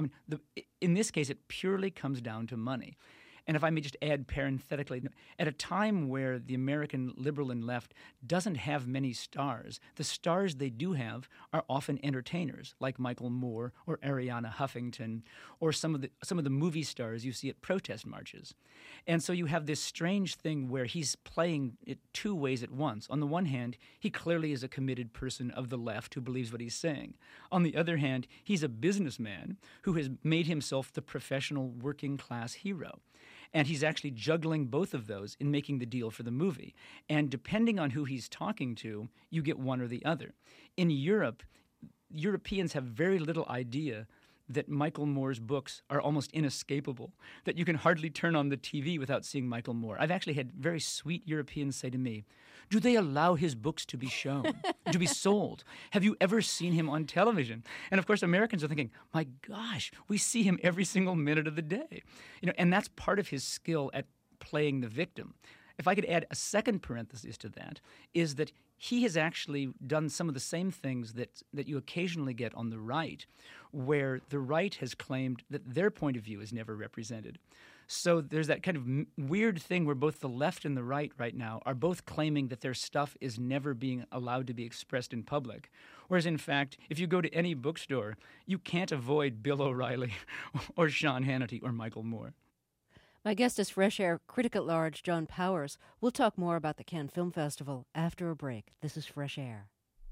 In this case, it purely comes down to money. And if I may just add parenthetically, at a time where the American liberal and left doesn't have many stars, the stars they do have are often entertainers, like Michael Moore or Arianna Huffington, or some of the movie stars you see at protest marches. And so you have this strange thing where he's playing it two ways at once. On the one hand, he clearly is a committed person of the left who believes what he's saying. On the other hand, he's a businessman who has made himself the professional working class hero. And he's actually juggling both of those in making the deal for the movie. And depending on who he's talking to, you get one or the other. In Europe, Europeans have very little idea that Michael Moore's books are almost inescapable, that you can hardly turn on the TV without seeing Michael Moore. I've actually had very sweet Europeans say to me, do they allow his books to be shown, to be sold? Have you ever seen him on television? And of course, Americans are thinking, my gosh, we see him every single minute of the day. And that's part of his skill at playing the victim. If I could add a second parenthesis to that, is that he has actually done some of the same things that you occasionally get on the right, where the right has claimed that their point of view is never represented. So there's that kind of weird thing where both the left and the right now are both claiming that their stuff is never being allowed to be expressed in public. Whereas, in fact, if you go to any bookstore, you can't avoid Bill O'Reilly or Sean Hannity or Michael Moore. My guest is Fresh Air critic at large John Powers. We'll talk more about the Cannes Film Festival after a break. This is Fresh Air.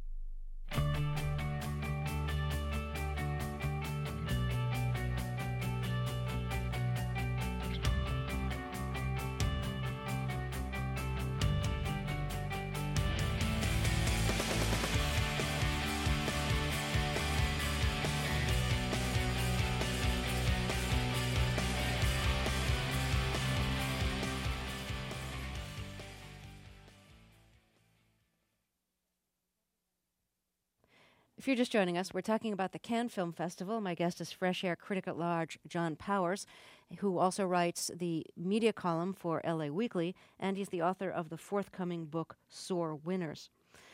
If you're just joining us, we're talking about the Cannes Film Festival. My guest is Fresh Air critic at large John Powers, who also writes the media column for LA Weekly, and he's the author of the forthcoming book, Sore Winners.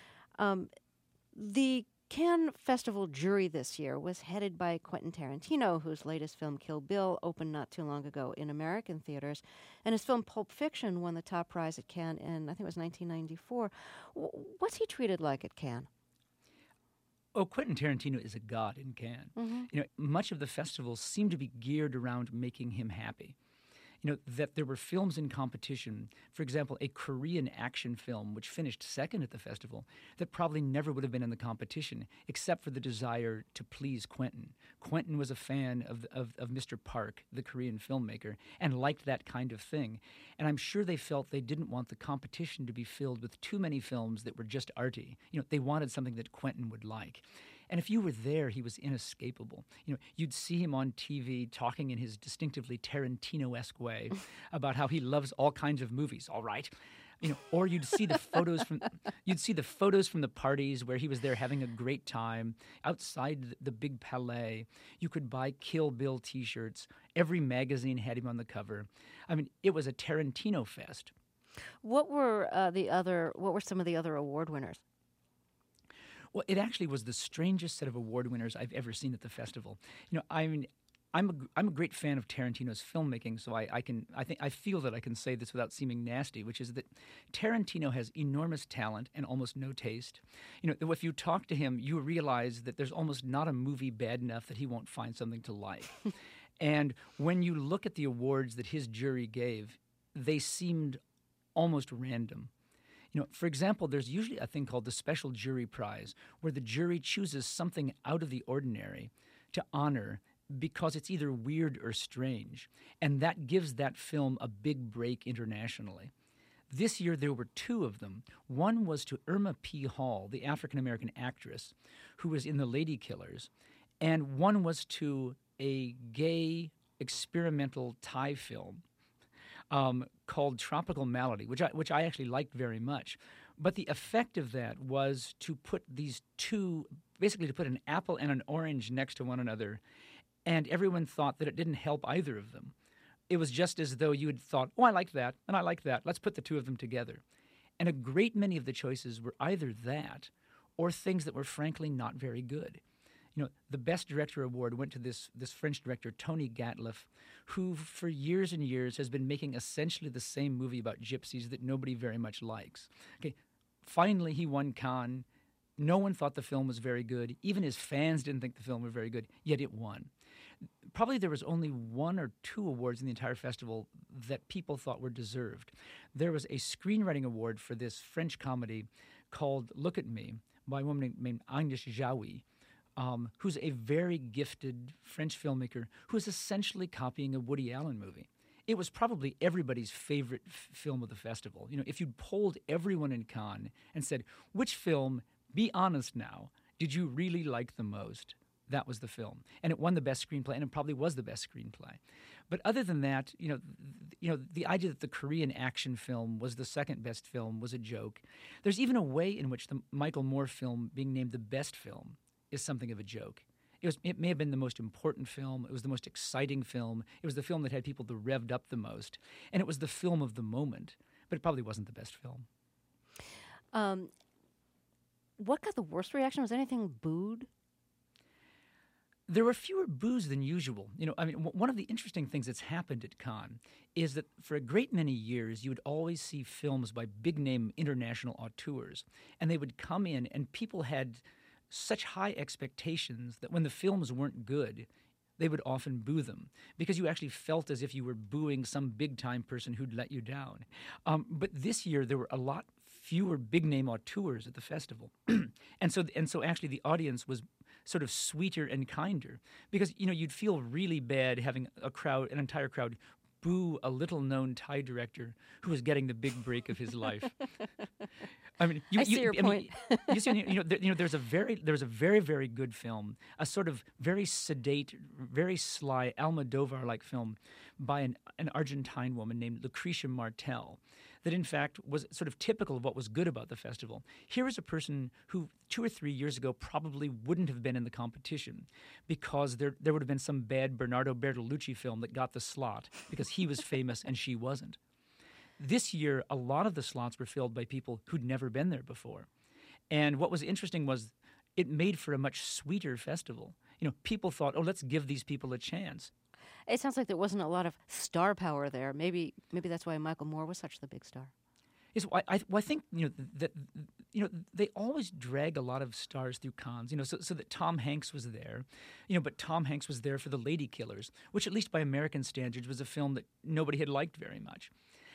The Cannes Festival jury this year was headed by Quentin Tarantino, whose latest film, Kill Bill, opened not too long ago in American theaters, and his film Pulp Fiction won the top prize at Cannes in, I think it was 1994. What's he treated like at Cannes? Oh, Quentin Tarantino is a god in Cannes. Mm-hmm. Much of the festival seemed to be geared around making him happy. That there were films in competition, for example, a Korean action film which finished second at the festival that probably never would have been in the competition except for the desire to please Quentin. Quentin was a fan of Mr. Park, the Korean filmmaker, and liked that kind of thing. And I'm sure they felt they didn't want the competition to be filled with too many films that were just arty. They wanted something that Quentin would like. And if you were there, he was inescapable. You'd see him on TV talking in his distinctively Tarantino-esque way about how he loves all kinds of movies, all right? Or you'd see the photos from the parties where he was there having a great time outside the big palais. You could buy Kill Bill T-shirts. Every magazine had him on the cover. I mean, it was a Tarantino fest. What were some of the other award winners? Well, it actually was the strangest set of award winners I've ever seen at the festival. I mean, I'm a great fan of Tarantino's filmmaking, so I feel that I can say this without seeming nasty, which is that Tarantino has enormous talent and almost no taste. If you talk to him, you realize that there's almost not a movie bad enough that he won't find something to like. And when you look at the awards that his jury gave, they seemed almost random. For example, there's usually a thing called the Special Jury Prize, where the jury chooses something out of the ordinary to honor because it's either weird or strange, and that gives that film a big break internationally. This year there were two of them. One was to Irma P. Hall, the African-American actress who was in The Lady Killers, and one was to a gay experimental Thai film called Tropical Malady, which I actually liked very much. But the effect of that was to put these two, basically to put an apple and an orange next to one another, and everyone thought that it didn't help either of them. It was just as though you had thought, I like that, and I like that. Let's put the two of them together. And a great many of the choices were either that or things that were frankly not very good. The Best Director Award went to this French director, Tony Gatliff, who for years and years has been making essentially the same movie about gypsies that nobody very much likes. Okay, finally he won Cannes. No one thought the film was very good. Even his fans didn't think the film was very good, yet it won. Probably there was only one or two awards in the entire festival that people thought were deserved. There was a screenwriting award for this French comedy called Look at Me by a woman named Agnès Jaoui, who's a very gifted French filmmaker who is essentially copying a Woody Allen movie. It was probably everybody's favorite film of the festival. If you'd polled everyone in Cannes and said, which film, be honest now, did you really like the most? That was the film. And it won the best screenplay, and it probably was the best screenplay. But other than that, the idea that the Korean action film was the second best film was a joke. There's even a way in which the Michael Moore film being named the best film is something of a joke. It may have been the most important film. It was the most exciting film. It was the film that had people that revved up the most. And it was the film of the moment. But it probably wasn't the best film. What got the worst reaction? Was anything booed? There were fewer boos than usual. One of the interesting things that's happened at Cannes is that for a great many years, you would always see films by big-name international auteurs, and they would come in, and people had such high expectations that when the films weren't good, they would often boo them because you actually felt as if you were booing some big-time person who'd let you down. But this year, there were a lot fewer big-name auteurs at the festival. and so actually the audience was sort of sweeter and kinder because, you'd feel really bad having an entire crowd boo a little-known Thai director who was getting the big break of his life. I see your point. There's a very, very good film, a sort of very sedate, very sly Almodovar-like film by an Argentine woman named Lucrecia Martel that, in fact, was sort of typical of what was good about the festival. Here is a person who 2 or 3 years ago probably wouldn't have been in the competition because there would have been some bad Bernardo Bertolucci film that got the slot because he was famous and she wasn't. This year, a lot of the slots were filled by people who'd never been there before. And what was interesting was it made for a much sweeter festival. People thought, let's give these people a chance. It sounds like there wasn't a lot of star power there. Maybe that's why Michael Moore was such the big star. Yes, I think that they always drag a lot of stars through Cannes. So that Tom Hanks was there, but Tom Hanks was there for The Lady Killers, which at least by American standards was a film that nobody had liked very much.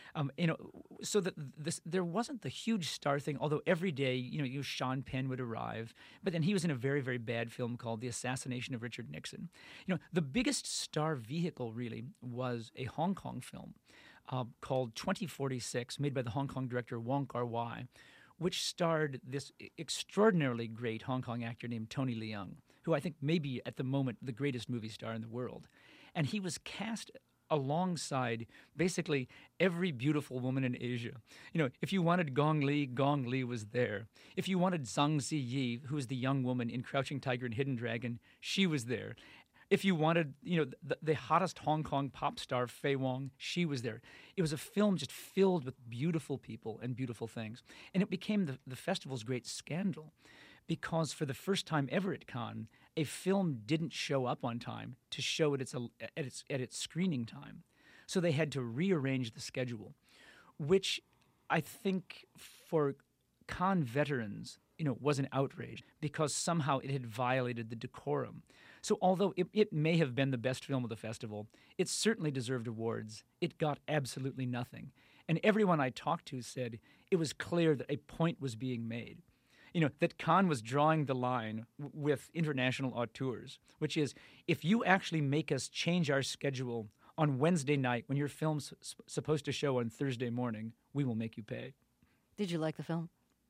So that there wasn't the huge star thing, although every day, Sean Penn would arrive. But then he was in a very, very bad film called The Assassination of Richard Nixon. The biggest star vehicle, really, was a Hong Kong film called 2046, made by the Hong Kong director Wong Kar-wai, which starred this extraordinarily great Hong Kong actor named Tony Leung, who I think may be, at the moment, the greatest movie star in the world. And he was cast alongside basically every beautiful woman in Asia. If you wanted Gong Li was there. If you wanted Zhang Ziyi, who was the young woman in Crouching Tiger and Hidden Dragon, she was there. If you wanted, the hottest Hong Kong pop star, Fei Wong, she was there. It was a film just filled with beautiful people and beautiful things. And it became the festival's great scandal because for the first time ever at Cannes, a film didn't show up on time to show at its screening time. So they had to rearrange the schedule, which I think for Cannes veterans, was an outrage because somehow it had violated the decorum. So although it may have been the best film of the festival, it certainly deserved awards. It got absolutely nothing. And everyone I talked to said it was clear that a point was being made. That Cannes was drawing the line with international auteurs, which is if you actually make us change our schedule on Wednesday night when your film's supposed to show on Thursday morning, we will make you pay. Did you like the film?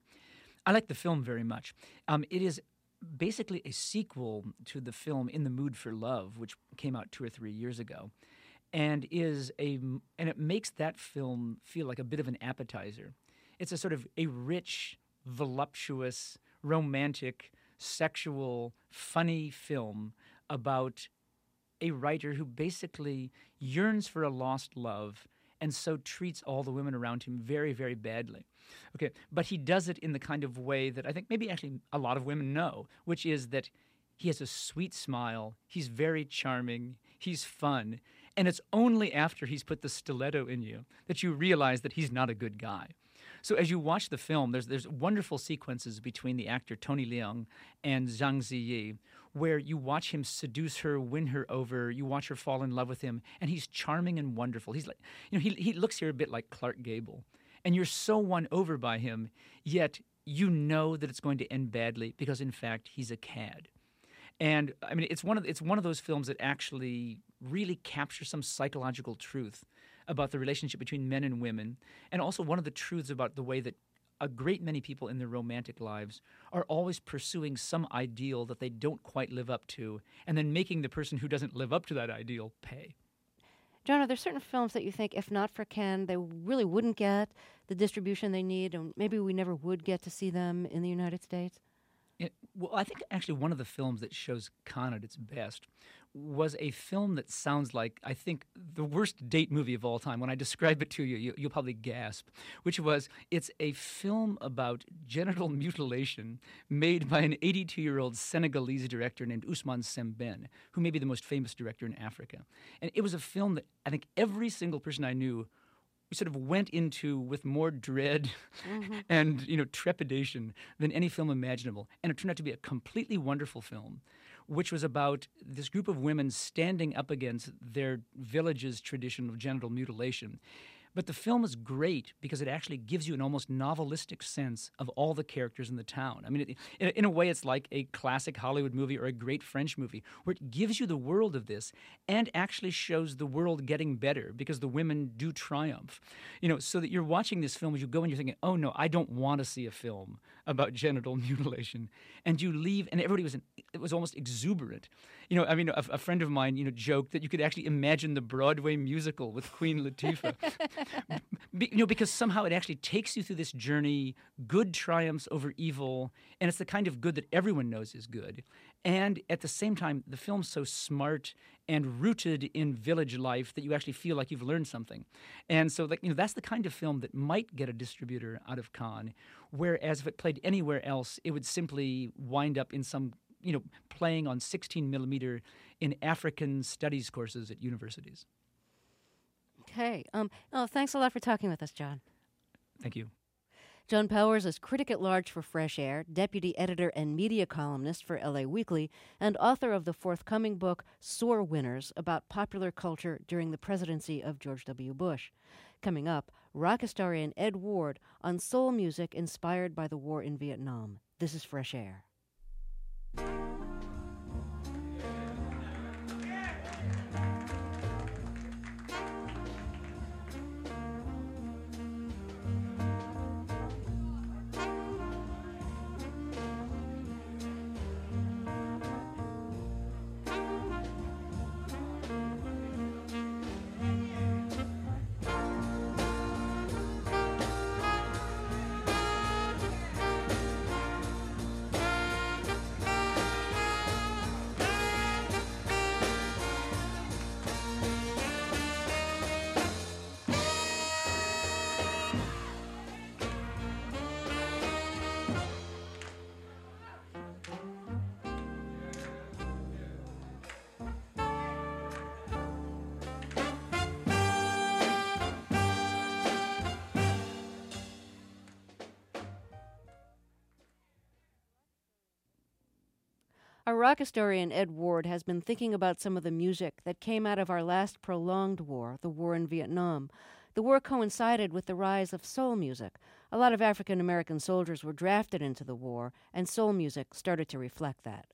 I like the film very much. It is basically a sequel to the film In the Mood for Love, which came out 2 or 3 years ago, and it makes that film feel like a bit of an appetizer. It's a sort of a rich, voluptuous, romantic, sexual, funny film about a writer who basically yearns for a lost love and so treats all the women around him very, very badly. Okay, but he does it in the kind of way that I think maybe actually a lot of women know, which is that he has a sweet smile, he's very charming, he's fun, and it's only after he's put the stiletto in you that you realize that he's not a good guy. So as you watch the film, there's wonderful sequences between the actor Tony Leung and Zhang Ziyi, where you watch him seduce her, win her over, you watch her fall in love with him, and he's charming and wonderful. He's like, he looks here a bit like Clark Gable, and you're so won over by him, yet you know that it's going to end badly because in fact he's a cad. And I mean, it's one of those films that actually really captures some psychological truth about the relationship between men and women, and also one of the truths about the way that a great many people in their romantic lives are always pursuing some ideal that they don't quite live up to, and then making the person who doesn't live up to that ideal pay. John, are there certain films that you think, if not for Cannes, they really wouldn't get the distribution they need, and maybe we never would get to see them in the United States? Well, I think actually one of the films that shows Cannes at its best was a film that sounds like, I think, the worst date movie of all time. When I describe it to you, you'll probably gasp, which was, it's a film about genital mutilation made by an 82-year-old Senegalese director named Ousmane Sembène, who may be the most famous director in Africa. And it was a film that I think every single person I knew sort of went into with more dread and trepidation than any film imaginable. And it turned out to be a completely wonderful film, which was about this group of women standing up against their village's tradition of genital mutilation. But the film is great because it actually gives you an almost novelistic sense of all the characters in the town. I mean, in a way, it's like a classic Hollywood movie or a great French movie, where it gives you the world of this and actually shows the world getting better because the women do triumph. So that you're watching this film as you go and you're thinking, oh no, I don't want to see a film about genital mutilation. And you leave, and everybody it was almost exuberant. A friend of mine, joked that you could actually imagine the Broadway musical with Queen Latifah. Because somehow it actually takes you through this journey, good triumphs over evil, and it's the kind of good that everyone knows is good. And at the same time, the film's so smart and rooted in village life that you actually feel like you've learned something. And so that's the kind of film that might get a distributor out of Cannes, whereas if it played anywhere else, it would simply wind up in some, playing on 16 millimeter in African studies courses at universities. Okay. Thanks a lot for talking with us, John. Thank you. John Powers is critic at large for Fresh Air, deputy editor and media columnist for LA Weekly, and author of the forthcoming book Sore Winners about popular culture during the presidency of George W. Bush. Coming up, rock historian Ed Ward on soul music inspired by the war in Vietnam. This is Fresh Air. Our rock historian Ed Ward has been thinking about some of the music that came out of our last prolonged war, the war in Vietnam. The war coincided with the rise of soul music. A lot of African American soldiers were drafted into the war, and soul music started to reflect that.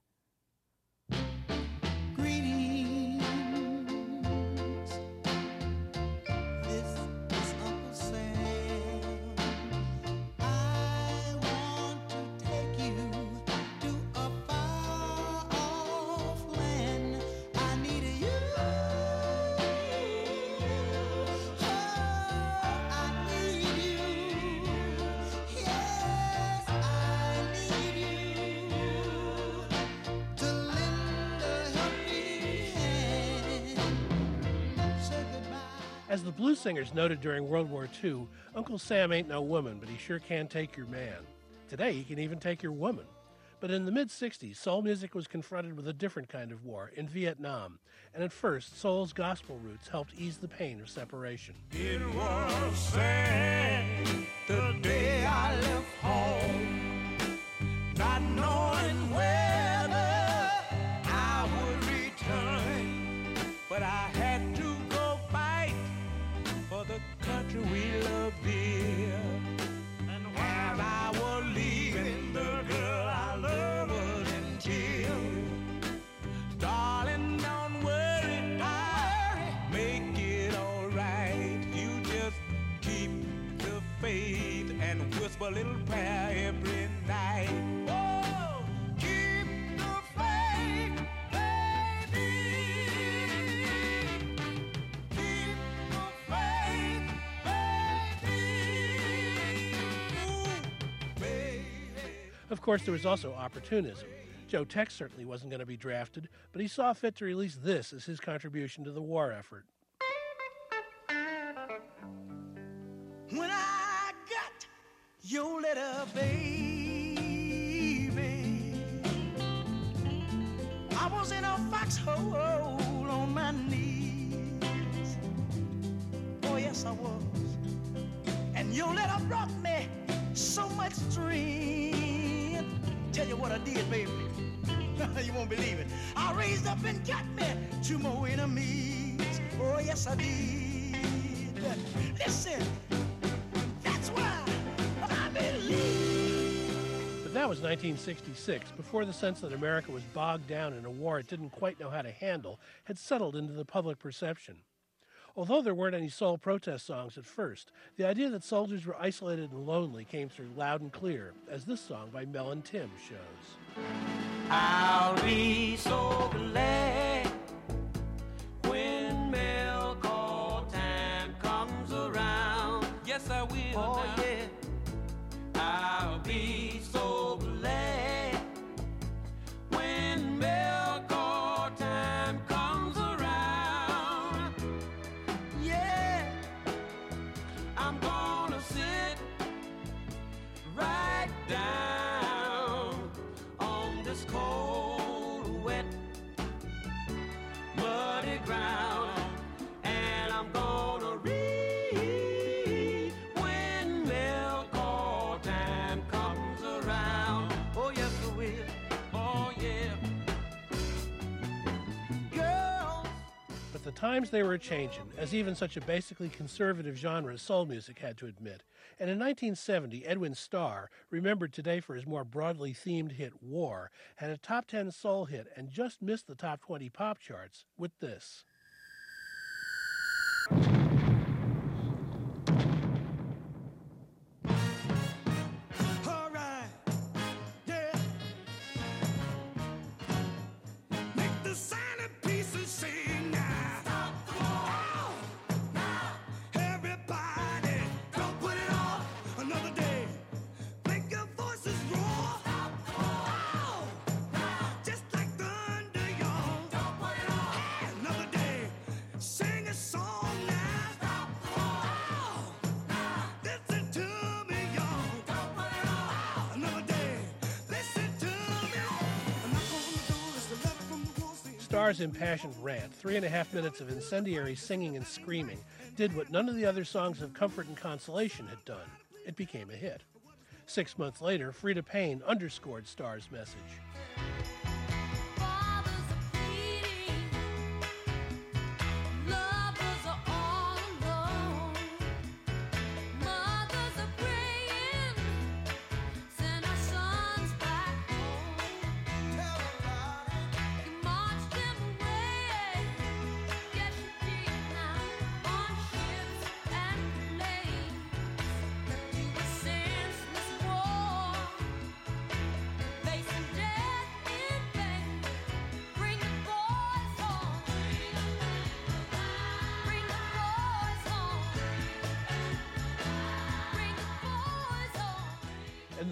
As the blues singers noted during World War II, Uncle Sam ain't no woman, but he sure can take your man. Today, he can even take your woman. But in the mid-'60s, soul music was confronted with a different kind of war in Vietnam. And at first, soul's gospel roots helped ease the pain of separation. It was sad the day I left home, not knowing whether I would return, but I had to go fight for the country we love dear. And while I was leaving, the girl I love was in tears. Darling, don't worry, I'll make it all right. You just keep the faith and whisper a little prayer every night. Oh, keep the faith, baby. Keep the faith, baby. Ooh, baby. Of course, there was also opportunism. Joe Tex certainly wasn't going to be drafted, but he saw fit to release this as his contribution to the war effort. When I got your letter, baby, I was in a foxhole on my knees. Oh, yes, I was. And your letter brought me so much strength. Tell you what I did, baby. You won't believe it. I raised up and got me 2 more enemies. Oh, yes, I did. Listen, that's why I believe. But that was 1966, before the sense that America was bogged down in a war it didn't quite know how to handle had settled into the public perception. Although there weren't any soul protest songs at first, the idea that soldiers were isolated and lonely came through loud and clear, as this song by Mel and Tim shows. I'll be so glad when mail call time comes around. Yes, I will. Oh, now. Yeah. I'll be so glad when mail call time comes around. Yeah, I'm gonna sit right down on this cold, wet, muddy ground, and I'm gonna read when mail call time comes around. Oh, yes, I will. Oh, yeah. Girls. But the times they were a-changin', as even such a basically conservative genre as soul music had to admit. And in 1970, Edwin Starr, remembered today for his more broadly themed hit War, had a top 10 soul hit and just missed the top 20 pop charts with this. All right, yeah. Make the silent pieces sing now. Stop the war. Now. Everybody, don't put it off another day. Make your voices roar. Stop the war. Now. Just like thunder, y'all. Don't put it off. Hey, another day. Sing a song now. Stop the war. Now. Listen to me, y'all. Don't put it off another day. Listen to me. I'm not gonna do this. The letter from the war scene. Starr's impassioned rant, 3.5 minutes of incendiary singing and screaming, did what none of the other songs of comfort and consolation had done. It became a hit. 6 months later, Freda Payne underscored Starr's message.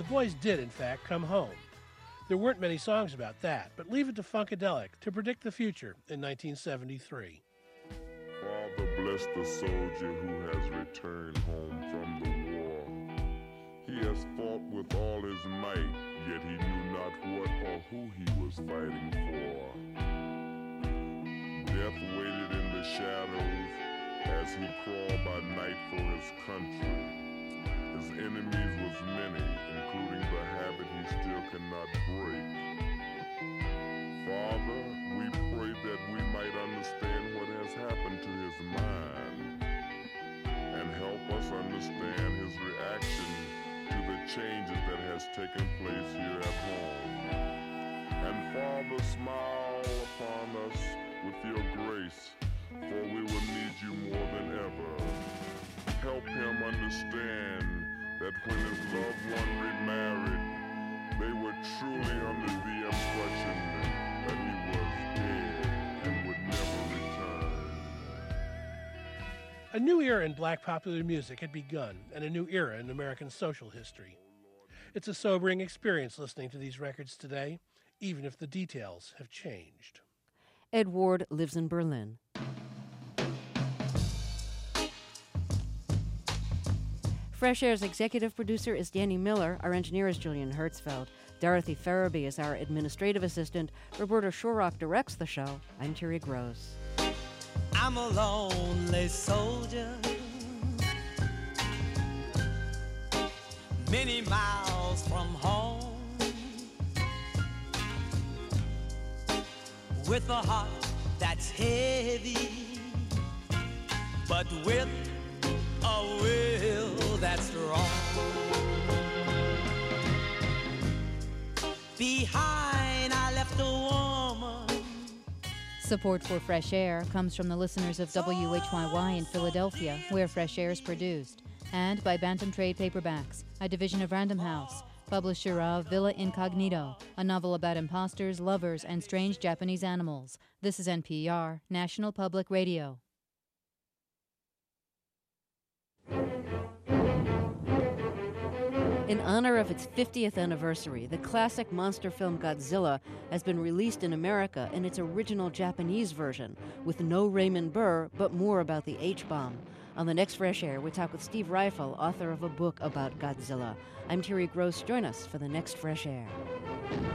boys did, in fact, come home. There weren't many songs about that, but leave it to Funkadelic to predict the future in 1973. Father bless the soldier who has returned home from the war. He has fought with all his might, yet he knew not what or who he was fighting for. Death waited in the shadows as he crawled by night for his country. His enemies was many, including the habit he still cannot break. Father, we pray that we might understand what has happened to his mind and help us understand his reaction to the changes that has taken place here at home. And Father, smile upon us with your grace, for we will need you more than ever. Help him understand that when his loved one remarried, they were truly under the impression that he was dead and would never return. A new era in black popular music had begun, and a new era in American social history. It's a sobering experience listening to these records today, even if the details have changed. Ed Ward lives in Berlin. Fresh Air's executive producer is Danny Miller. Our engineer is Julian Hertzfeld. Dorothy Farabee is our administrative assistant. Roberta Shorrock directs the show. I'm Terry Gross. I'm a lonely soldier, many miles from home, with a heart that's heavy, but with a will that's strong. Behind I left a woman. Support for Fresh Air comes from the listeners of WHYY in Philadelphia, where Fresh Air is produced, and by Bantam Trade Paperbacks, a division of Random House, publisher of Villa Incognito, a novel about imposters, lovers, and strange Japanese animals. This is NPR, National Public Radio. In honor of its 50th anniversary, the classic monster film Godzilla has been released in America in its original Japanese version, with no Raymond Burr, but more about the H-bomb. On the next Fresh Air, we talk with Steve Reifel, author of a book about Godzilla. I'm Terry Gross. Join us for the next Fresh Air.